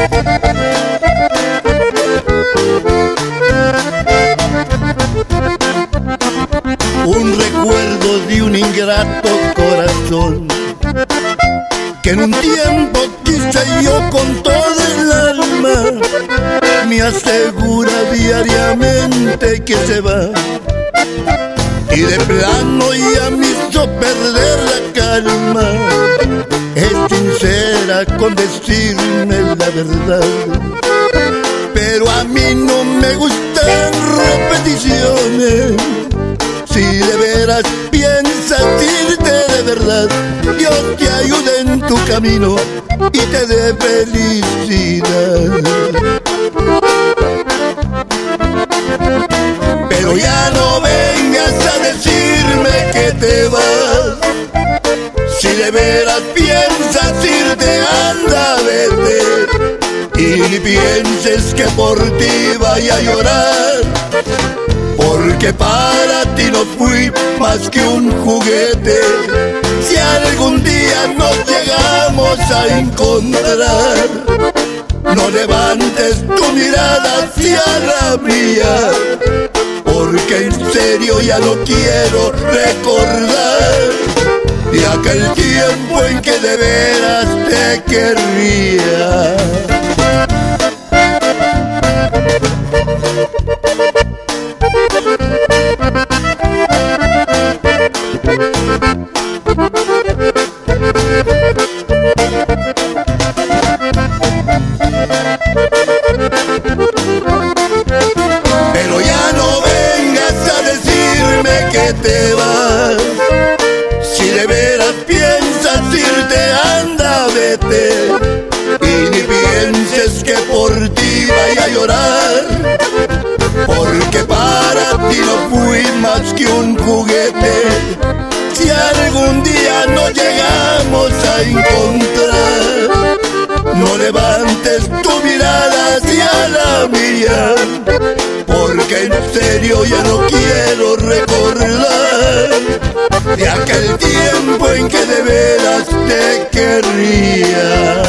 Un recuerdo de un ingrato corazón que en un tiempo quise yo con toda el alma. Me asegura diariamente que se va y de plano ya me hizo perder la calma. Es sincera con decirme la verdad, pero a mí no me gustan repeticiones. Si de veras piensas irte de verdad, Dios te ayude en tu camino y te dé felicidad. Pero ya no vengas a decirme que te vas. Si de veras piensas irte, anda, vete. Y ni pienses que por ti vaya a llorar, porque para ti no fui más que un juguete. Si algún día nos llegamos a encontrar, no levantes tu mirada hacia la mía, porque en serio ya no quiero recordar de aquel tiempo en que de veras te querría. Pero ya no vengas a decirme que te vas. Si de veras piensas irte, anda, vete. Y ni pienses que por ti vaya a llorar, porque para ti no fui más que un juguete. Si algún día nos llegamos a encontrar, no levantes tu mirada hacia la mía, porque en serio ya no quiero recordar de aquel tiempo en que de veras te querría.